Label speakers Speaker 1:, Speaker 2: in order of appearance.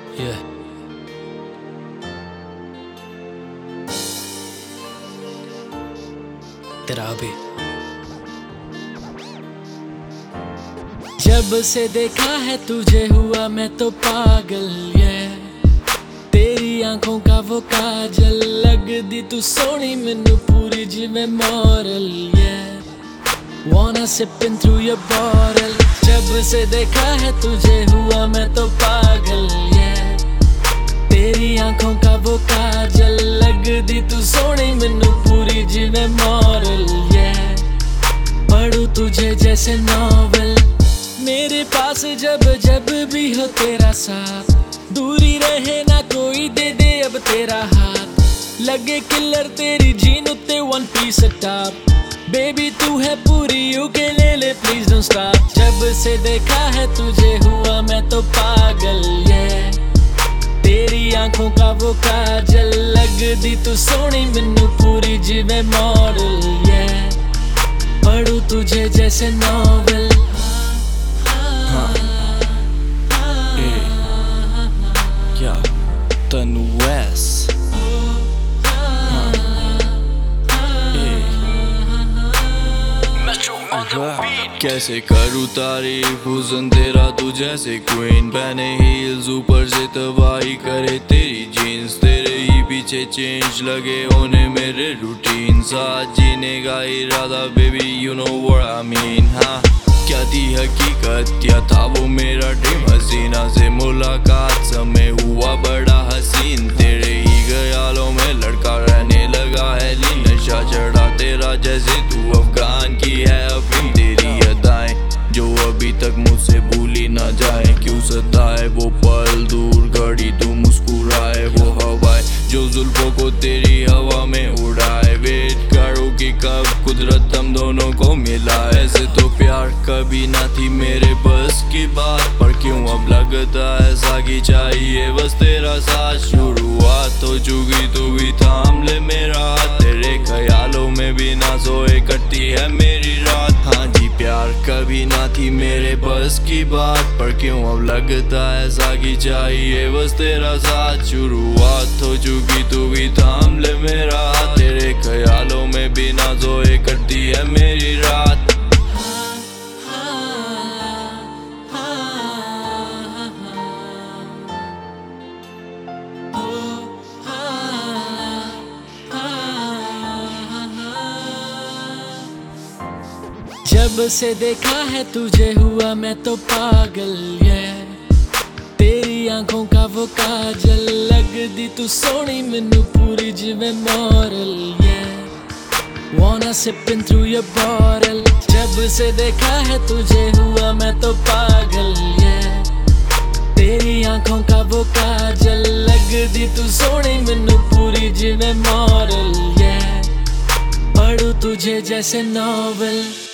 Speaker 1: Yeah. तेरा भी जब से देखा है तुझे हुआ मैं तो पागल तेरी आंखों का वो काजल लगदी तू सोनी मैनू पूरी जिवें moral Wanna sipping through your bottle जब से देखा है तुझे हुआ मैं तो पागल तेरी आंखों का वो काजल लगदी तू सोनी मैनू पूरी जिवें मॉरल पढ़ूं तुझे जैसे नॉवल मेरे पास जब जब भी हो तेरा साथ दूरी रहे ना कोई दे दे अब तेरा हाथ लगे किलर तेरी जीन उत्ते वन पीस टॉप बेबी तू है पूरी यू के ले प्लीज डोंट स्टॉप जब से देखा है तुझे हुआ मैं तो पागल तेरी आंखों का वो काजल लगदी तू सोनी मैनू पूरी जिवें मॉडल पढ़ूं तुझे जैसे नॉवल
Speaker 2: क्या तनु वैस कैसे करूँ तारीफ हुस्न तेरा तू जैसे क्वीन पहने हील्स ऊपर से तबाही करे तेरी जीन्स तेरे ही पीछे चेंज लगे होने मेरे रूटीन साथ जीने का इरादा baby you know what I mean हाँ क्या थी हकीकत क्या था वो मेरा ड्रीम हसीना से मुलाकात समय हुआ बड़ा हसीन तेरे ही ख्यालों में लड़का रहने लगा है ली नशा चढ़ा तेरा जैसे तू अफगान की है अफीम तेरी अदाएं जो अभी तक मुझसे भूली ना जाए क्यों सताए वो पल दूर घड़ी तू मुस्कुराए वो हवाएं जो जुल्फों को तेरी हवा में उड़ाए वेट करो कि कब कुदरत हम दोनों को मिलाए ऐसे तो प्यार कभी ना थी मेरे बस की बात पर क्यों अब लगता है सागी चाहिए बस तेरा साथ शुरुआत हो चुकी तू भी थाम ले मेरा हाथ तेरे ख्यालों में भी ना सोए कटती है मेरी रात हाँ जी प्यार कभी ना थी मेरे बस की बात पर क्यों अब लगता है सागी चाहिए बस तेरा साथ शुरुआत हो चुकी तू भी थाम ले मेरा हाथ तेरे ख्यालों में भी ना सोए कटती है मेरी रात
Speaker 1: जब से देखा है तुझे हुआ मैं तो पागल तेरी आंखों का वो काजल लगदी तू सोनी मैनू पूरी जिवें moral Wanna sipping through your bottle जब से देखा है तुझे हुआ मैं तो पागल तेरी आंखों का वो काजल लगदी तू सोनी मैनू पूरी जिवें मॉरल पढ़ूं तुझे जैसे नॉवल